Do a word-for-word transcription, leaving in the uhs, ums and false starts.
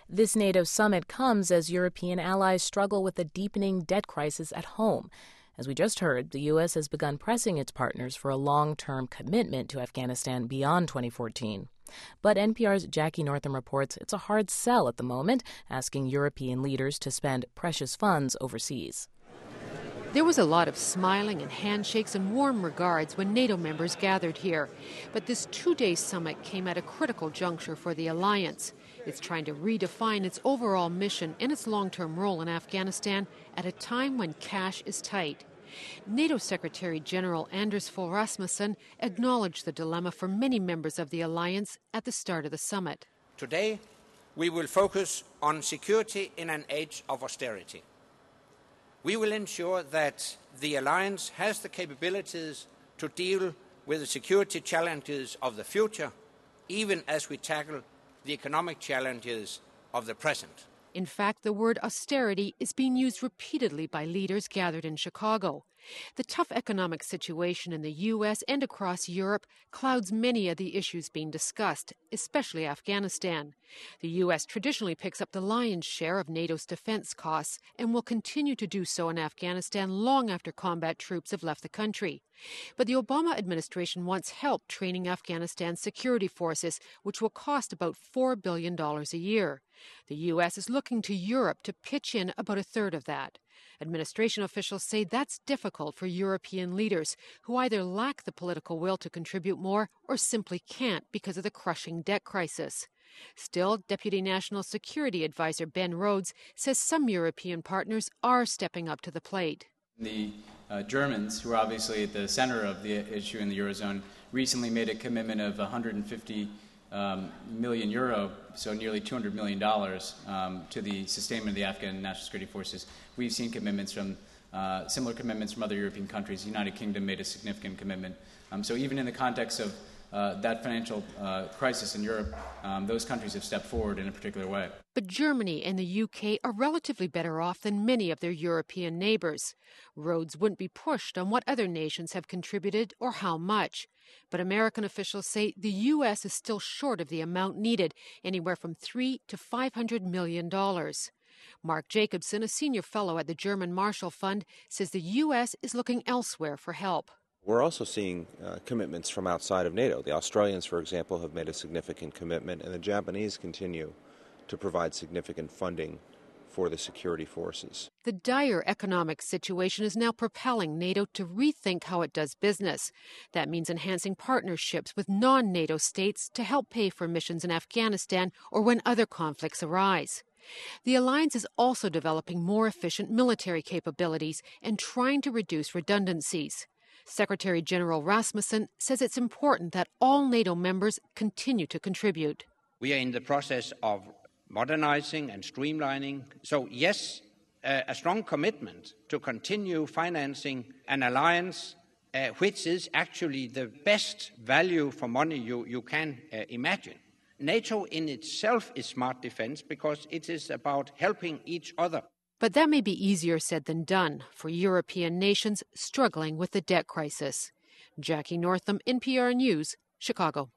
This NATO summit comes as European allies struggle with a deepening debt crisis at home. As we just heard, the U S has begun pressing its partners for a long-term commitment to Afghanistan beyond twenty fourteen. But N P R's Jackie Northam reports it's a hard sell at the moment, asking European leaders to spend precious funds overseas. There was a lot of smiling and handshakes and warm regards when NATO members gathered here. But this two-day summit came at a critical juncture for the alliance. It's trying to redefine its overall mission and its long-term role in Afghanistan at a time when cash is tight. NATO Secretary General Anders Fogh Rasmussen acknowledged the dilemma for many members of the alliance at the start of the summit. Today, we will focus on security in an age of austerity. We will ensure that the alliance has the capabilities to deal with the security challenges of the future, even as we tackle the economic challenges of the present. In fact, the word austerity is being used repeatedly by leaders gathered in Chicago. The tough economic situation in the U S and across Europe clouds many of the issues being discussed, especially Afghanistan. The U S traditionally picks up the lion's share of NATO's defense costs and will continue to do so in Afghanistan long after combat troops have left the country. But the Obama administration wants help training Afghanistan's security forces, which will cost about four billion dollars a year. The U S is looking to Europe to pitch in about a third of that. Administration officials say that's difficult for European leaders who either lack the political will to contribute more or simply can't because of the crushing debt crisis. Still, Deputy National Security Advisor Ben Rhodes says some European partners are stepping up to the plate. The uh, Germans, who are obviously at the center of the issue in the Eurozone, recently made a commitment of one hundred fifty um, million euro, so nearly two hundred million dollars, um, to the sustainment of the Afghan National Security Forces. We've seen commitments from uh, similar commitments from other European countries. The United Kingdom made a significant commitment. Um, so even in the context of uh, that financial uh, crisis in Europe, um, those countries have stepped forward in a particular way. But Germany and the U K are relatively better off than many of their European neighbors. Rhodes wouldn't be pushed on what other nations have contributed or how much. But American officials say the U S is still short of the amount needed, anywhere from three to five hundred million dollars. Mark Jacobson, a senior fellow at the German Marshall Fund, says the U S is looking elsewhere for help. We're also seeing uh, commitments from outside of NATO. The Australians, for example, have made a significant commitment, and the Japanese continue to provide significant funding for the security forces. The dire economic situation is now propelling NATO to rethink how it does business. That means enhancing partnerships with non-NATO states to help pay for missions in Afghanistan or when other conflicts arise. The alliance is also developing more efficient military capabilities and trying to reduce redundancies. Secretary General Rasmussen says it's important that all NATO members continue to contribute. We are in the process of modernizing and streamlining. So yes, uh, a strong commitment to continue financing an alliance uh, which is actually the best value for money you, you can uh, imagine. NATO in itself is smart defense because it is about helping each other. But that may be easier said than done for European nations struggling with the debt crisis. Jackie Northam, N P R News, Chicago.